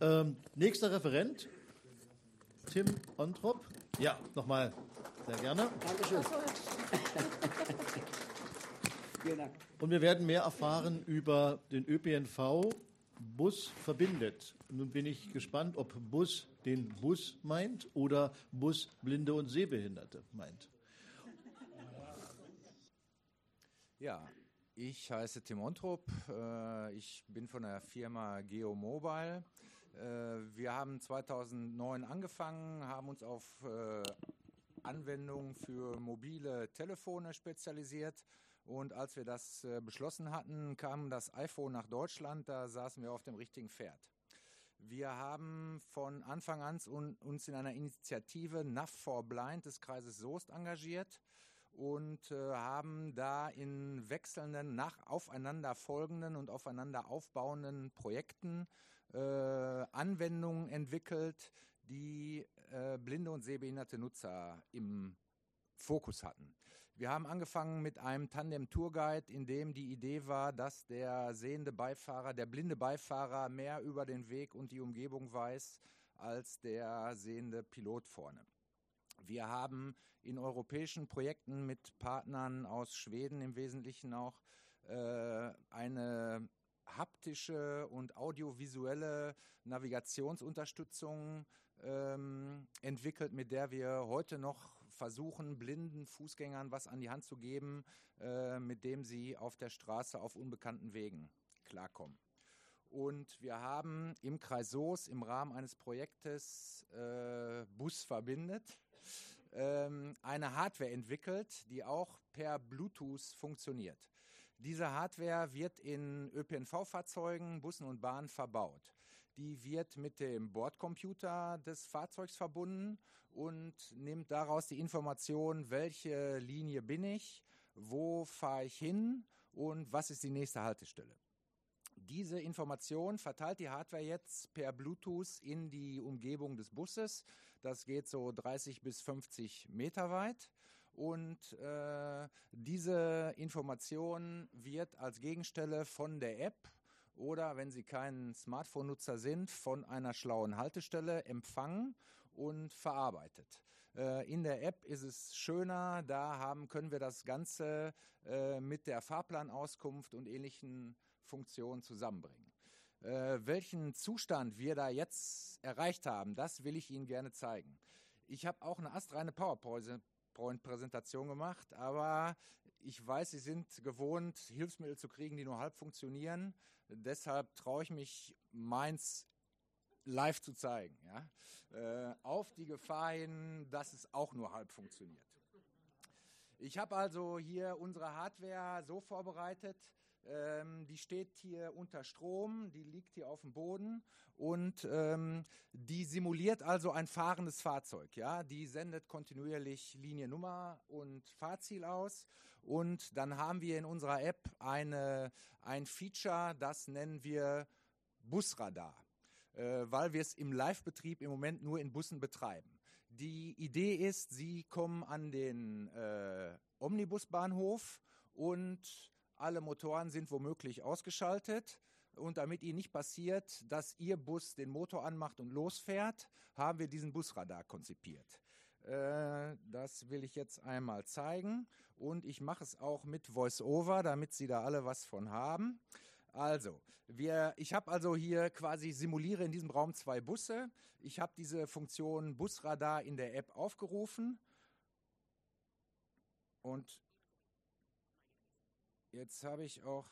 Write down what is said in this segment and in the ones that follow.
Nächster Referent, Tim Ontrop. Ja, nochmal sehr gerne. Dankeschön. Vielen Dank. Und wir werden mehr erfahren über den ÖPNV. Bus verbindet. Nun bin ich gespannt, ob Bus den Bus meint oder Bus Blinde und Sehbehinderte meint. Ja, ich heiße Tim Ontrop. Ich bin von der Firma Geomobile. Wir haben 2009 angefangen, haben uns auf Anwendungen für mobile Telefone spezialisiert. Und als wir das beschlossen hatten, kam das iPhone nach Deutschland, da saßen wir auf dem richtigen Pferd. Wir haben von Anfang an uns in einer Initiative NAV for Blind des Kreises Soest engagiert und haben da in wechselnden, aufeinander folgenden und aufeinander aufbauenden Projekten Anwendungen entwickelt, die blinde und sehbehinderte Nutzer im Fokus hatten. Wir haben angefangen mit einem Tandem-Tourguide, in dem die Idee war, dass der blinde Beifahrer mehr über den Weg und die Umgebung weiß als der sehende Pilot vorne. Wir haben in europäischen Projekten mit Partnern aus Schweden im Wesentlichen auch eine haptische und audiovisuelle Navigationsunterstützung entwickelt, mit der wir heute noch versuchen, blinden Fußgängern was an die Hand zu geben, mit dem sie auf der Straße auf unbekannten Wegen klarkommen. Und wir haben im Kreis Soest im Rahmen eines Projektes Bus verbindet eine Hardware entwickelt, die auch per Bluetooth funktioniert. Diese Hardware wird in ÖPNV-Fahrzeugen, Bussen und Bahnen verbaut. Die wird mit dem Bordcomputer des Fahrzeugs verbunden und nimmt daraus die Information, welche Linie bin ich, wo fahre ich hin und was ist die nächste Haltestelle. Diese Information verteilt die Hardware jetzt per Bluetooth in die Umgebung des Busses. Das geht so 30 bis 50 Meter weit. Und diese Information wird als Gegenstelle von der App oder, wenn Sie kein Smartphone-Nutzer sind, von einer schlauen Haltestelle empfangen und verarbeitet. In der App ist es schöner, da können wir das Ganze mit der Fahrplanauskunft und ähnlichen Funktionen zusammenbringen. Welchen Zustand wir da jetzt erreicht haben, das will ich Ihnen gerne zeigen. Ich habe auch eine astreine PowerPoint-Präsentation gemacht, aber ich weiß, Sie sind gewohnt, Hilfsmittel zu kriegen, die nur halb funktionieren. Deshalb traue ich mich, meins live zu zeigen. Ja? Auf die Gefahr hin, dass es auch nur halb funktioniert. Ich habe also hier unsere Hardware so vorbereitet, die steht hier unter Strom, die liegt hier auf dem Boden und die simuliert also ein fahrendes Fahrzeug. Ja? Die sendet kontinuierlich Liniennummer und Fahrziel aus und dann haben wir in unserer App ein Feature, das nennen wir Busradar, weil wir es im Live-Betrieb im Moment nur in Bussen betreiben. Die Idee ist, Sie kommen an den Omnibusbahnhof und alle Motoren sind womöglich ausgeschaltet und damit Ihnen nicht passiert, dass Ihr Bus den Motor anmacht und losfährt, haben wir diesen Busradar konzipiert. Das will ich jetzt einmal zeigen und ich mache es auch mit VoiceOver, damit Sie da alle was von haben. Also, ich habe also hier quasi simuliere in diesem Raum 2 Busse. Ich habe diese Funktion Busradar in der App aufgerufen und jetzt habe ich auch,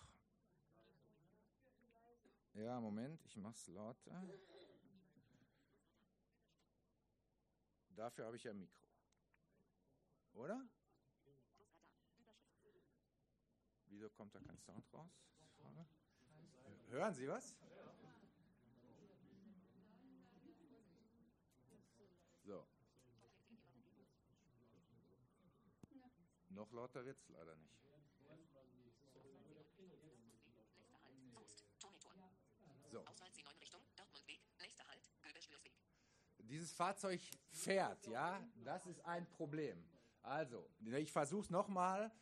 ja, Moment, ich mache es lauter. Dafür habe ich ja ein Mikro. Oder? Wieso kommt da kein Sound raus? Hören Sie was? So. Noch lauter wird es leider nicht. So. Dieses Fahrzeug fährt, ja, das ist ein Problem. Also, ich versuche es nochmal.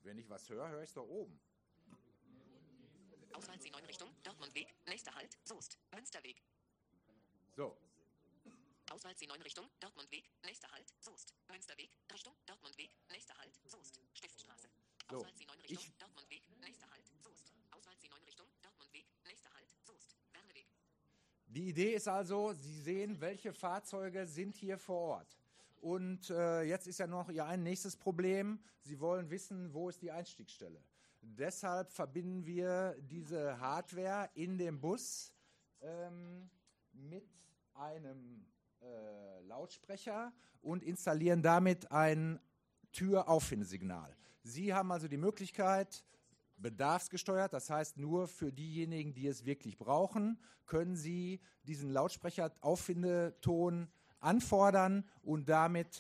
Wenn ich was höre, höre ich es doch oben. Auswahl C9 Richtung Dortmundweg, nächster Halt, Soest, Münsterweg. So, Auswahl C9 Richtung Dortmundweg, nächster Halt, Soest, Münsterweg, Richtung Dortmundweg, nächster Halt, Soest, Stiftstraße. So, Auswahl C9 Richtung Dortmundweg, nächster Halt, Soest. Auswahl C9 Richtung Dortmundweg, nächster Halt, Soest, Werneweg. die Idee ist also, Sie sehen, welche Fahrzeuge sind hier vor Ort. Und jetzt ist ja noch Ihr ein nächstes Problem. Sie wollen wissen, wo ist die Einstiegsstelle. Deshalb verbinden wir diese Hardware in dem Bus mit einem Lautsprecher und installieren damit ein Türauffindesignal. Sie haben also die Möglichkeit, bedarfsgesteuert, das heißt nur für diejenigen, die es wirklich brauchen, können Sie diesen Lautsprecher-Auffindeton anfordern und damit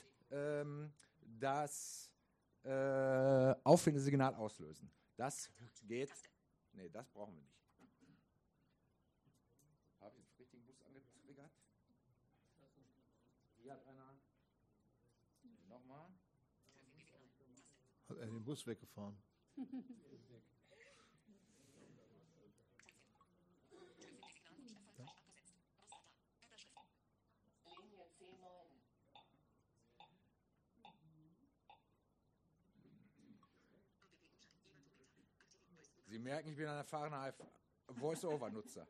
das Auffindesignal auslösen. Das geht. Nee, das brauchen wir nicht. Habe ich den richtigen Bus angetriggert? Hier hat einer. Nochmal. Hat er den Bus weggefahren? Sie merken, ich bin ein erfahrener Voice-Over-Nutzer.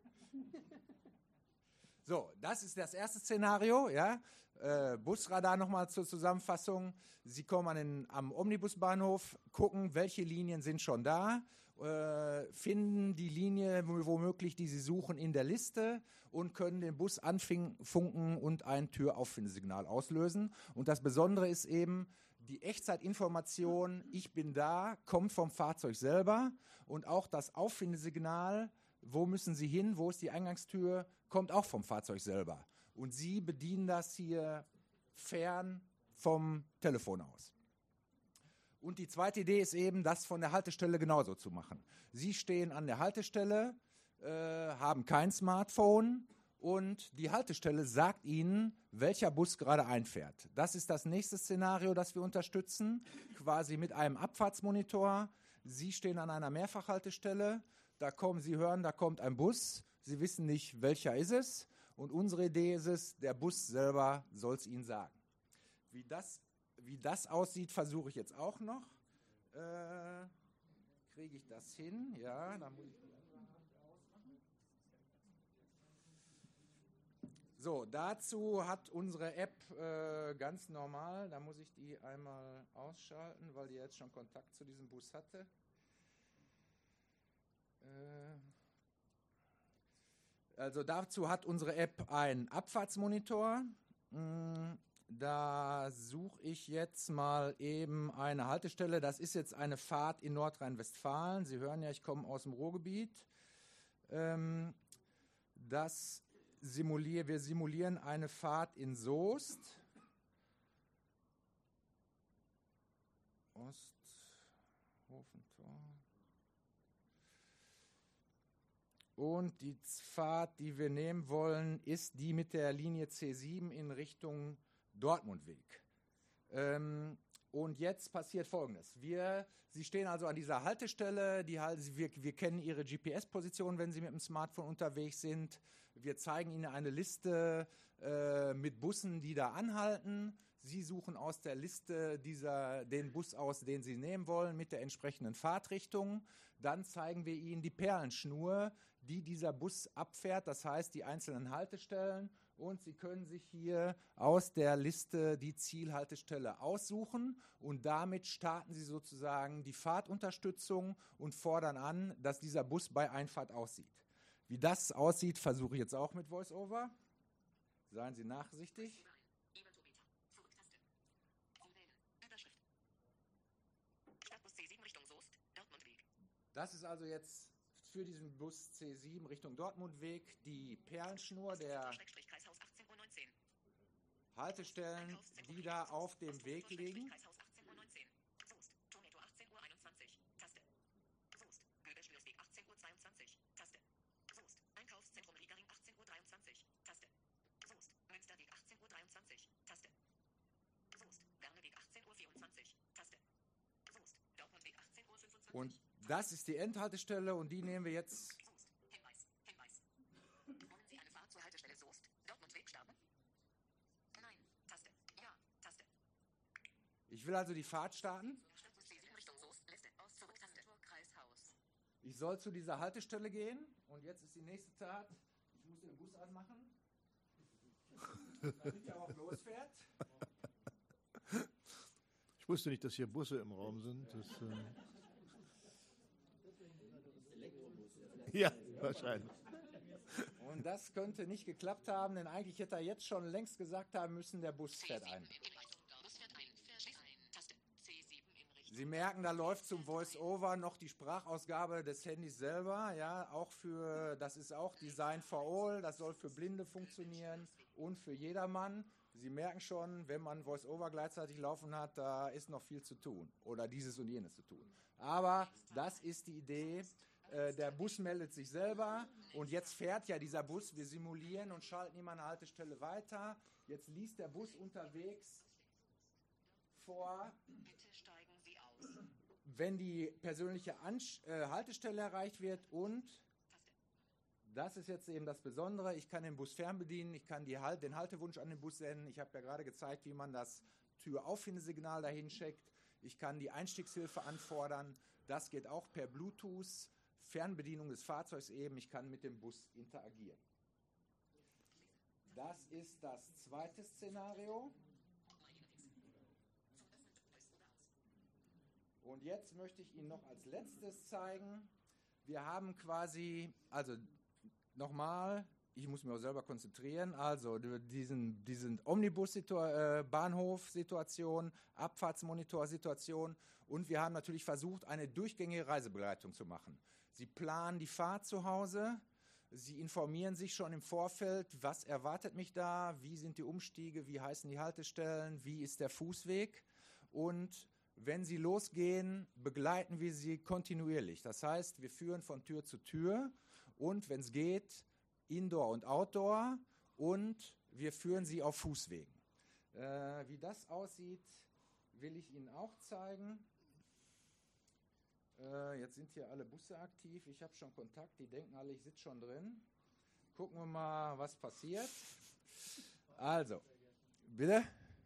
So, das ist das erste Szenario. Ja? Busradar nochmal zur Zusammenfassung. Sie kommen am Omnibusbahnhof, gucken, welche Linien sind schon da, finden die Linie womöglich, die Sie suchen, in der Liste und können den Bus anfunken und ein Türauffindesignal auslösen. Und das Besondere ist eben, die Echtzeitinformation, ich bin da, kommt vom Fahrzeug selber und auch das Auffindesignal, wo müssen Sie hin, wo ist die Eingangstür, kommt auch vom Fahrzeug selber. Und Sie bedienen das hier fern vom Telefon aus. Und die zweite Idee ist eben, das von der Haltestelle genauso zu machen. Sie stehen an der Haltestelle, haben kein Smartphone und die Haltestelle sagt Ihnen, welcher Bus gerade einfährt. Das ist das nächste Szenario, das wir unterstützen, quasi mit einem Abfahrtsmonitor. Sie stehen an einer Mehrfachhaltestelle, Sie hören, da kommt ein Bus, Sie wissen nicht, welcher ist es. Und unsere Idee ist es, der Bus selber soll es Ihnen sagen. Wie das aussieht, versuche ich jetzt auch noch. Kriege ich das hin? Ja, dann muss ich die andere Hand ausmachen. So, dazu hat unsere App ganz normal, da muss ich die einmal ausschalten, weil die jetzt schon Kontakt zu diesem Bus hatte. Also dazu hat unsere App einen Abfahrtsmonitor. Da suche ich jetzt mal eben eine Haltestelle. Das ist jetzt eine Fahrt in Nordrhein-Westfalen. Sie hören ja, ich komme aus dem Ruhrgebiet. Wir simulieren eine Fahrt in Soest. Osthofentor. Und die Fahrt, die wir nehmen wollen, ist die mit der Linie C7 in Richtung Dortmundweg. Und jetzt passiert Folgendes. Sie stehen also an dieser Haltestelle. Wir kennen Ihre GPS-Position, wenn Sie mit dem Smartphone unterwegs sind. Wir zeigen Ihnen eine Liste mit Bussen, die da anhalten. Sie suchen aus der Liste den Bus aus, den Sie nehmen wollen, mit der entsprechenden Fahrtrichtung. Dann zeigen wir Ihnen die Perlenschnur, die dieser Bus abfährt, das heißt die einzelnen Haltestellen. Und Sie können sich hier aus der Liste die Zielhaltestelle aussuchen. Und damit starten Sie sozusagen die Fahrtunterstützung und fordern an, dass dieser Bus bei Einfahrt aussieht. Wie das aussieht, versuche ich jetzt auch mit VoiceOver. Seien Sie nachsichtig. Das ist also jetzt für diesen Bus C7 Richtung Dortmundweg die Perlenschnur der Haltestellen, die da auf dem Weg liegen. Und das ist die Endhaltestelle und die nehmen wir jetzt. Soest. Hinweis. Wollen Sie eine Fahrt zur Haltestelle Soest, Dortmundweg starten? Nein. Taste. Ja. Taste. Ich will also die Fahrt starten. C7 Richtung Soest. Liste. Aus. Zurück. Taste. Kreishaus. Ich soll zu dieser Haltestelle gehen und jetzt ist die nächste Tat. Ich muss den Bus anmachen, damit er auch losfährt. Ich wusste nicht, dass hier Busse im Raum sind. Ja, wahrscheinlich. Und das könnte nicht geklappt haben, denn eigentlich hätte er jetzt schon längst gesagt haben müssen, der Bus fährt ein. Bus fährt ein. Verschließen. Taste. C7 in Richtung. Sie merken, da läuft zum Voice-Over noch die Sprachausgabe des Handys selber. Ja, das ist auch Design for All, das soll für Blinde funktionieren und für jedermann. Sie merken schon, wenn man Voice-Over gleichzeitig laufen hat, da ist noch viel zu tun oder dieses und jenes zu tun. Aber das ist die Idee. Der Bus meldet sich selber und jetzt fährt ja dieser Bus. Wir simulieren und schalten ihn an der Haltestelle weiter. Jetzt liest der Bus unterwegs vor, Bitte steigen Sie aus. wenn die persönliche Haltestelle erreicht wird und das ist jetzt eben das Besondere, ich kann den Bus fernbedienen, ich kann den Haltewunsch an den Bus senden. Ich habe ja gerade gezeigt, wie man das Tür-Auf-Signal dahin checkt. Ich kann die Einstiegshilfe anfordern. Das geht auch per Bluetooth. Fernbedienung des Fahrzeugs eben. Ich kann mit dem Bus interagieren. Das ist das zweite Szenario. Und jetzt möchte ich Ihnen noch als letztes zeigen, wir haben quasi, also nochmal, ich muss mich auch selber konzentrieren, also diesen Omnibus-Bahnhof-Situation, Abfahrtsmonitor-Situation und wir haben natürlich versucht, eine durchgängige Reisebegleitung zu machen. Sie planen die Fahrt zu Hause, Sie informieren sich schon im Vorfeld, was erwartet mich da, wie sind die Umstiege, wie heißen die Haltestellen, wie ist der Fußweg und wenn Sie losgehen, begleiten wir Sie kontinuierlich. Das heißt, wir führen von Tür zu Tür und, wenn es geht, Indoor und Outdoor und wir führen Sie auf Fußwegen. Wie das aussieht, will ich Ihnen auch zeigen. Jetzt sind hier alle Busse aktiv. Ich habe schon Kontakt, die denken alle, ich sitze schon drin. Gucken wir mal, was passiert. Also, bitte.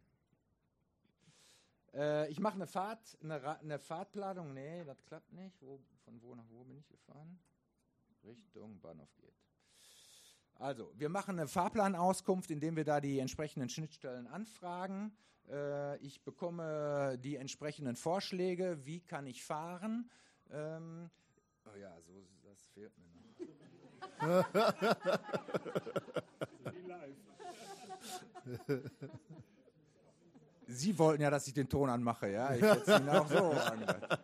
Ich mache eine Fahrtplanung. Nee, das klappt nicht. Von wo nach wo bin ich gefahren? Richtung Bahnhof geht. Also, wir machen eine Fahrplanauskunft, indem wir da die entsprechenden Schnittstellen anfragen. Ich bekomme die entsprechenden Vorschläge. Wie kann ich fahren? Oh ja, das fehlt mir noch. Sie wollten ja, dass ich den Ton anmache, ja? Ich hätte es Ihnen auch so angehört.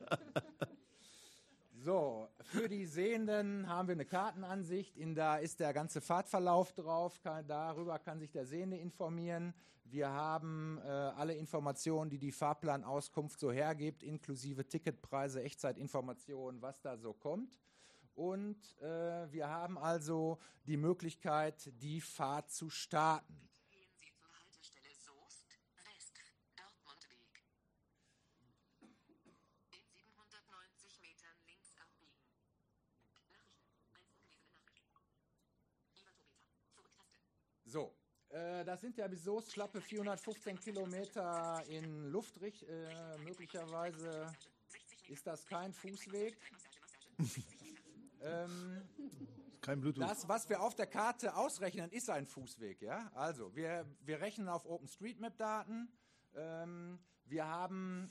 So, für die Sehenden haben wir eine Kartenansicht, da ist der ganze Fahrtverlauf drauf, darüber kann sich der Sehende informieren. Wir haben alle Informationen, die die Fahrplanauskunft so hergibt, inklusive Ticketpreise, Echtzeitinformationen, was da so kommt. Und wir haben also die Möglichkeit, die Fahrt zu starten. Gehen Sie zur Haltestelle Soest, West, Dortmundweg. In 790 Metern links abbiegen. Nachrichten. Einzelgelesene Nachrichten. Ivantometer. Zurücktaste. So, das sind ja bis Soest schlappe 415 Kilometer in Luft. Möglicherweise ist das kein Fußweg. Kein Bluetooth. Das, was wir auf der Karte ausrechnen, ist ein Fußweg. Ja? Also, wir rechnen auf OpenStreetMap-Daten. Wir haben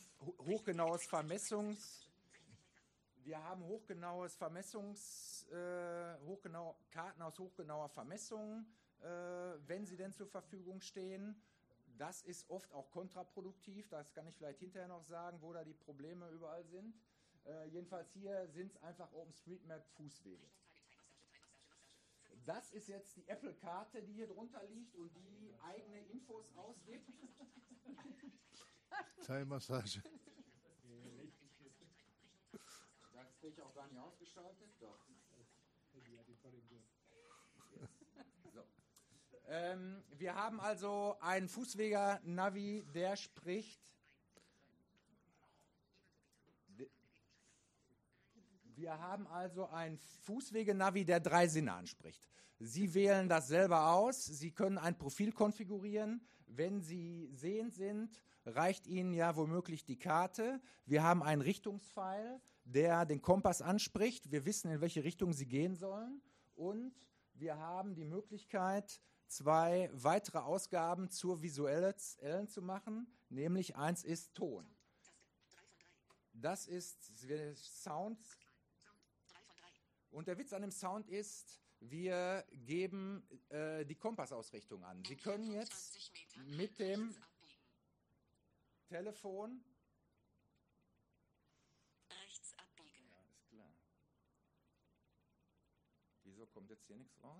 Karten aus hochgenauer Vermessung, wenn sie denn zur Verfügung stehen. Das ist oft auch kontraproduktiv. Das kann ich vielleicht hinterher noch sagen, wo da die Probleme überall sind. Jedenfalls hier sind es einfach OpenStreetMap-Fußwege. Das ist jetzt die Apple-Karte, die hier drunter liegt und die eigene Infos ausgibt. Teilmassage. Das kriege ich auch gar nicht ausgeschaltet. Doch. So. Wir haben also einen Fußweger-Navi, der spricht. Wir haben also ein Fußwegenavi, der 3 Sinne anspricht. Sie wählen das selber aus. Sie können ein Profil konfigurieren. Wenn Sie sehend sind, reicht Ihnen ja womöglich die Karte. Wir haben einen Richtungspfeil, der den Kompass anspricht. Wir wissen, in welche Richtung Sie gehen sollen. Und wir haben die Möglichkeit, 2 weitere Ausgaben zur visuellen zu machen. Nämlich eins ist Ton. Das ist Sound. Und der Witz an dem Sound ist, wir geben die Kompassausrichtung an. Sie können jetzt mit dem Telefon Rechts abbiegen. Ja, ist klar. Wieso kommt jetzt hier nichts raus?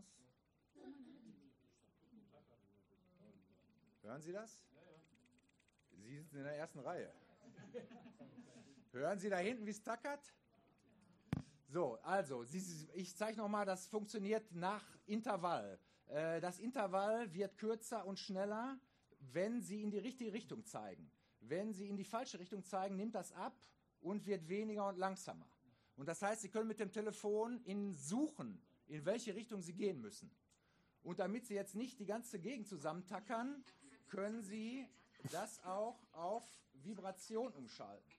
Hören Sie das? Sie sitzen in der ersten Reihe. Hören Sie da hinten, wie es tackert? So, also, ich zeige nochmal, das funktioniert nach Intervall. Das Intervall wird kürzer und schneller, wenn Sie in die richtige Richtung zeigen. Wenn Sie in die falsche Richtung zeigen, nimmt das ab und wird weniger und langsamer. Und das heißt, Sie können mit dem Telefon suchen, in welche Richtung Sie gehen müssen. Und damit Sie jetzt nicht die ganze Gegend zusammentackern, können Sie das auch auf Vibration umschalten.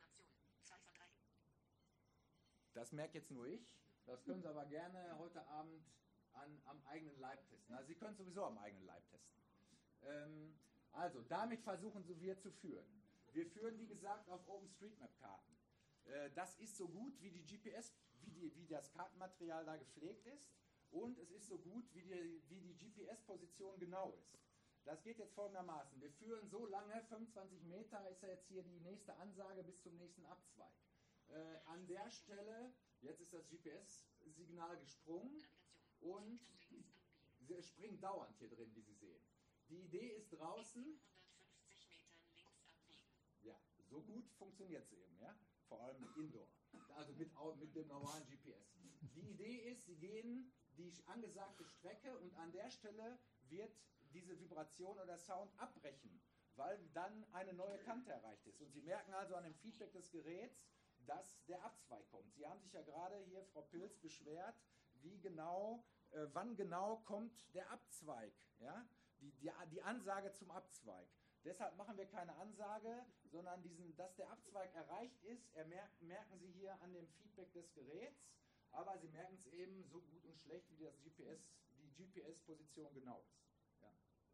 Das merkt jetzt nur ich. Das können Sie aber gerne heute Abend am eigenen Leib testen. Also Sie können es sowieso am eigenen Leib testen. Also damit versuchen wir zu führen. Wir führen, wie gesagt, auf OpenStreetMap-Karten. Das ist so gut wie die GPS, wie das Kartenmaterial da gepflegt ist. Und es ist so gut, wie die GPS-Position genau ist. Das geht jetzt folgendermaßen. Wir führen so lange, 25 Meter ist ja jetzt hier die nächste Ansage bis zum nächsten Abzweig. An der Stelle, jetzt ist das GPS-Signal gesprungen und sie springt dauernd hier drin, wie Sie sehen. Die Idee ist draußen, 150 Metern links abbiegen. ja, so gut funktioniert es eben, ja, vor allem Indoor, also mit dem normalen GPS. Die Idee ist, Sie gehen die angesagte Strecke und an der Stelle wird diese Vibration oder Sound abbrechen, weil dann eine neue Kante erreicht ist. Und Sie merken also an dem Feedback des Geräts, dass der Abzweig kommt. Sie haben sich ja gerade hier, Frau Pilz, beschwert, wann genau kommt der Abzweig, ja? Die Ansage zum Abzweig. Deshalb machen wir keine Ansage, sondern dass der Abzweig erreicht ist, merken Sie hier an dem Feedback des Geräts, aber Sie merken es eben so gut und schlecht, wie die GPS-Position genau ist. Ja.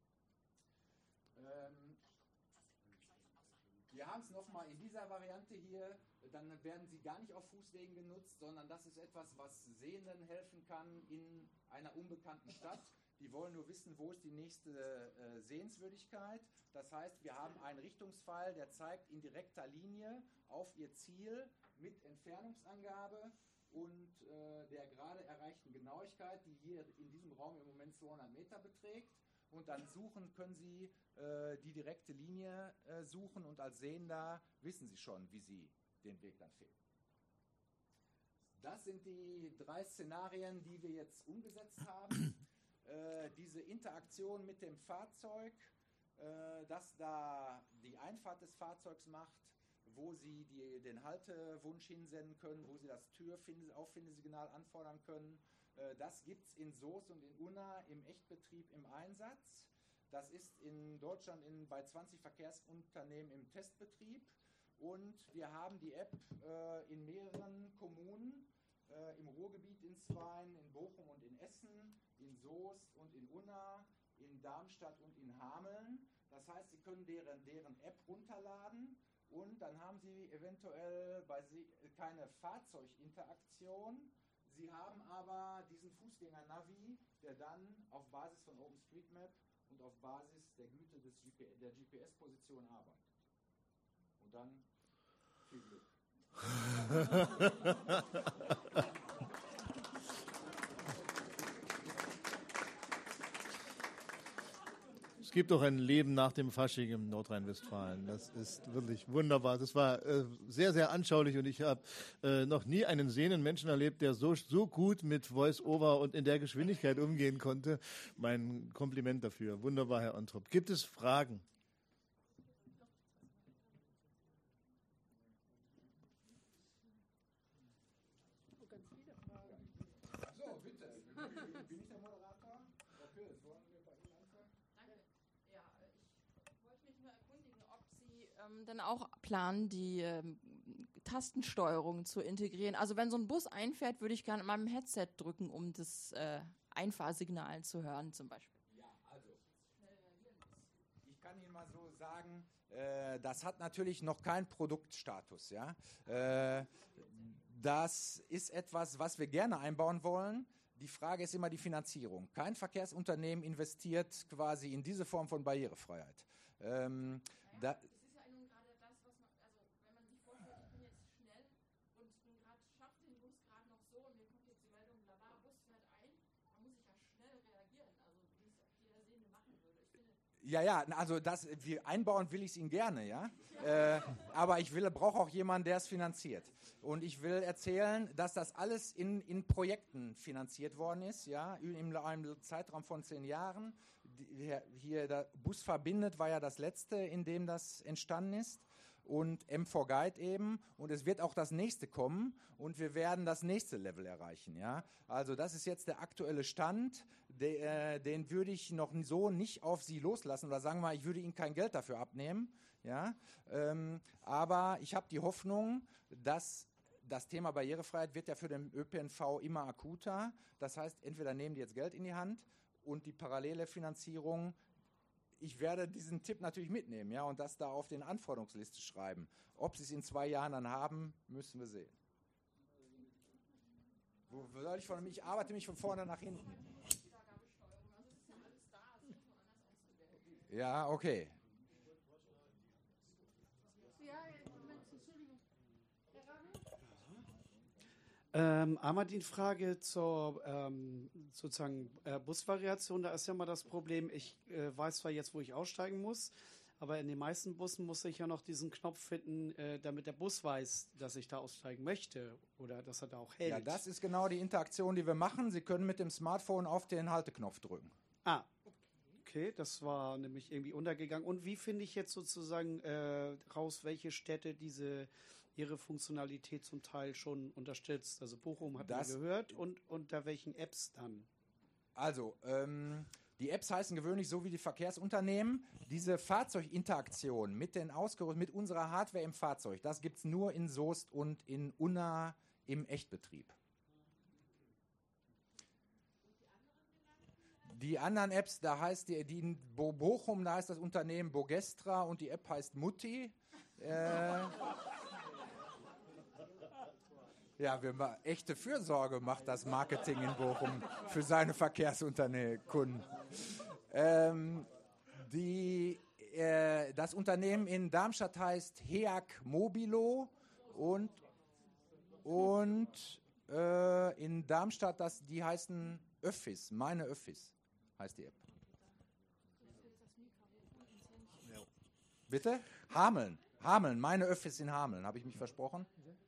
Wir haben es nochmal in dieser Variante hier, dann werden sie gar nicht auf Fußwegen genutzt, sondern das ist etwas, was Sehenden helfen kann in einer unbekannten Stadt. Die wollen nur wissen, wo ist die nächste Sehenswürdigkeit. Das heißt, wir haben einen Richtungspfeil, der zeigt in direkter Linie auf ihr Ziel mit Entfernungsangabe und der gerade erreichten Genauigkeit, die hier in diesem Raum im Moment 200 Meter beträgt. Und dann können Sie die direkte Linie suchen und als Sehender wissen Sie schon, wie Sie den Weg dann finden. Das sind die 3 Szenarien, die wir jetzt umgesetzt haben. Diese Interaktion mit dem Fahrzeug, das da die Einfahrt des Fahrzeugs macht, wo Sie den Haltewunsch hinsenden können, wo Sie das Auffindesignal anfordern können. Das gibt es in Soest und in Unna im Echtbetrieb im Einsatz. Das ist in Deutschland bei 20 Verkehrsunternehmen im Testbetrieb. Und wir haben die App in mehreren Kommunen, im Ruhrgebiet in 2, in Bochum und in Essen, in Soest und in Unna, in Darmstadt und in Hameln. Das heißt, Sie können deren App runterladen und dann haben Sie eventuell keine Fahrzeuginteraktion. Sie haben aber diesen Fußgänger-Navi, der dann auf Basis von OpenStreetMap und auf Basis der Güte der GPS-Position arbeitet. Und dann viel Glück. Es gibt doch ein Leben nach dem Fasching in Nordrhein-Westfalen. Das ist wirklich wunderbar. Das war sehr, sehr anschaulich und ich habe noch nie einen sehenden Menschen erlebt, der so gut mit Voice-Over und in der Geschwindigkeit umgehen konnte. Mein Kompliment dafür. Wunderbar, Herr Ontrop. Gibt es Fragen? So, bitte. Bin ich der Moderator? Okay, wollen wir bei Ihnen anfangen? Danke. Ja, ich wollte mich nur erkundigen, ob Sie dann auch planen, die Tastensteuerung zu integrieren. Also wenn so ein Bus einfährt, würde ich gerne in meinem Headset drücken, um das Einfahrsignal zu hören zum Beispiel. Ja, also ich kann Ihnen mal so sagen, das hat natürlich noch keinen Produktstatus. Ja? Das ist etwas, was wir gerne einbauen wollen. Die Frage ist immer die Finanzierung. Kein Verkehrsunternehmen investiert quasi in diese Form von Barrierefreiheit. Es ist ja nun gerade das, was man, also wenn man sich vorstellt, ich bin jetzt schnell und bin gerade, schaffe den Bus gerade noch so und mir kommt jetzt die Meldung, lala, Bus fährt ein, da muss ich ja schnell reagieren, also wie es auch jeder Sehende machen würde. Ich finde, Ja, also einbauen will ich es Ihnen gerne, ja. Aber ich brauche auch jemanden, der es finanziert. Und ich will erzählen, dass das alles in Projekten finanziert worden ist, ja, in einem Zeitraum von 10 Jahren. Hier der Bus verbindet war ja das letzte, in dem das entstanden ist. Und M4 Guide eben. Und es wird auch das nächste kommen und wir werden das nächste Level erreichen. Ja? Also das ist jetzt der aktuelle Stand. Den würde ich noch so nicht auf Sie loslassen oder sagen wir mal, ich würde Ihnen kein Geld dafür abnehmen. Ja? Aber ich habe die Hoffnung, dass das Thema Barrierefreiheit wird ja für den ÖPNV immer akuter. Das heißt, entweder nehmen die jetzt Geld in die Hand und die parallele Finanzierung. Ich werde diesen Tipp natürlich mitnehmen, ja, und das da auf den Anforderungsliste schreiben. Ob Sie es in 2 Jahren dann haben, müssen wir sehen. Wo soll ich ich arbeite mich von vorne nach hinten. Ja, okay. Einmal die Frage zur sozusagen Busvariation. Da ist ja mal das Problem, ich weiß zwar jetzt, wo ich aussteigen muss, aber in den meisten Bussen muss ich ja noch diesen Knopf finden, damit der Bus weiß, dass ich da aussteigen möchte oder dass er da auch hält. Ja, das ist genau die Interaktion, die wir machen. Sie können mit dem Smartphone auf den Halteknopf drücken. Ah, okay, das war nämlich irgendwie untergegangen. Und wie finde ich jetzt sozusagen raus, welche Städte ihre Funktionalität zum Teil schon unterstützt? Also Bochum hat man gehört und unter welchen Apps dann? Also, die Apps heißen gewöhnlich so wie die Verkehrsunternehmen. Diese Fahrzeuginteraktion mit unserer Hardware im Fahrzeug, das gibt es nur in Soest und in Unna im Echtbetrieb. Die anderen Apps, da heißt die in Bochum, da heißt das Unternehmen Bogestra und die App heißt Mutti. Ja, echte Fürsorge macht das Marketing in Bochum für seine Verkehrsunternehmen. Das Unternehmen in Darmstadt heißt HEAG Mobilo und in Darmstadt, die heißen Öffis, meine Öffis heißt die App. Bitte? Hameln, meine Öffis in Hameln, habe ich mich versprochen?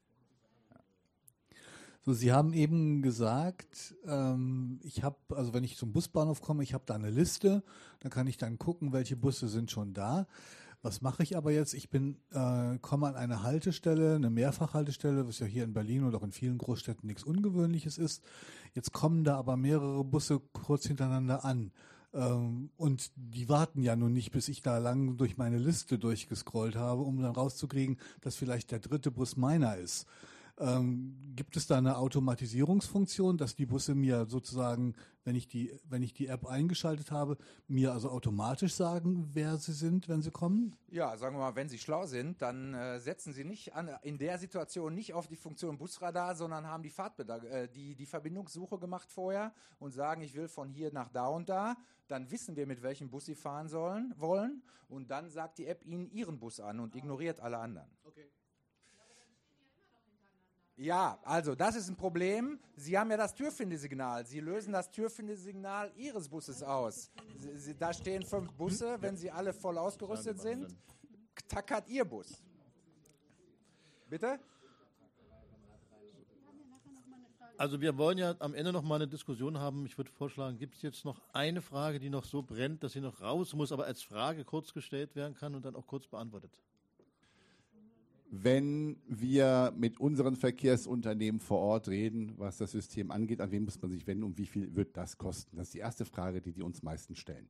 So, Sie haben eben gesagt, also wenn ich zum Busbahnhof komme, ich habe da eine Liste, dann kann ich dann gucken, welche Busse sind schon da. Was mache ich aber jetzt? Ich komme an eine Haltestelle, eine Mehrfachhaltestelle, was ja hier in Berlin oder auch in vielen Großstädten nichts Ungewöhnliches ist. Jetzt kommen da aber mehrere Busse kurz hintereinander an. Und die warten ja nun nicht, bis ich da lang durch meine Liste durchgescrollt habe, um dann rauszukriegen, dass vielleicht der dritte Bus meiner ist. Gibt es da eine Automatisierungsfunktion, dass die Busse mir sozusagen, wenn ich die App eingeschaltet habe, mir also automatisch sagen, wer sie sind, wenn sie kommen? Ja, sagen wir mal, wenn Sie schlau sind, dann setzen Sie in der Situation nicht auf die Funktion Busradar, sondern haben die Verbindungssuche gemacht vorher und sagen, ich will von hier nach da und da. Dann wissen wir, mit welchem Bus Sie fahren wollen und dann sagt die App Ihnen Ihren Bus an und ignoriert alle anderen. Okay. Ja, also das ist ein Problem. Sie haben ja das Türfindesignal. Sie lösen das Türfindesignal Ihres Busses aus. Da stehen 5 Busse. Wenn sie alle voll ausgerüstet sind, tackert Ihr Bus. Bitte? Also wir wollen ja am Ende noch mal eine Diskussion haben. Ich würde vorschlagen, gibt es jetzt noch eine Frage, die noch so brennt, dass sie noch raus muss, aber als Frage kurz gestellt werden kann und dann auch kurz beantwortet? wenn wir mit unseren Verkehrsunternehmen vor Ort reden, was das System angeht? An wen muss man sich wenden und wie viel wird das kosten? Das ist die erste Frage, die uns meistens stellen.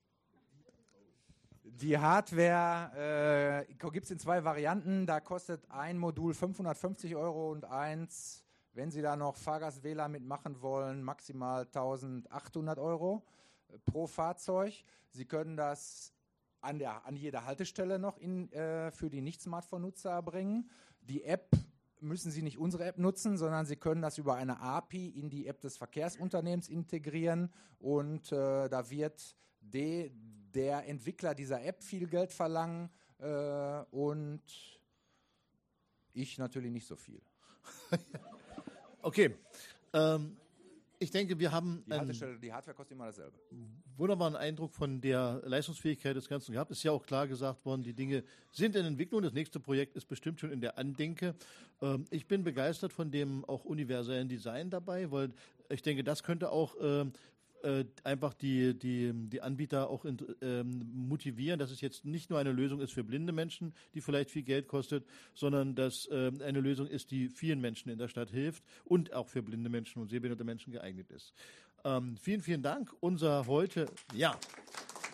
Die Hardware gibt es in 2 Varianten. Da kostet ein Modul 550 € und eins, wenn Sie da noch Fahrgast-WLAN mitmachen wollen, maximal 1.800 € pro Fahrzeug. Sie können das an jeder Haltestelle noch für die Nicht-Smartphone-Nutzer erbringen. Die App müssen Sie nicht unsere App nutzen, sondern Sie können das über eine API in die App des Verkehrsunternehmens integrieren und da wird der Entwickler dieser App viel Geld verlangen und ich natürlich nicht so viel. Okay. Ich denke, wir haben Die Hardware kostet immer dasselbe. wunderbaren Eindruck von der Leistungsfähigkeit des Ganzen gehabt. Es ist ja auch klar gesagt worden, die Dinge sind in Entwicklung. Das nächste Projekt ist bestimmt schon in der Andenke. Ich bin begeistert von dem auch universellen Design dabei, weil ich denke, das könnte auch einfach die Anbieter auch motivieren, dass es jetzt nicht nur eine Lösung ist für blinde Menschen, die vielleicht viel Geld kostet, sondern dass eine Lösung ist, die vielen Menschen in der Stadt hilft und auch für blinde Menschen und sehbehinderte Menschen geeignet ist. Vielen, vielen Dank. Unser heute, ja.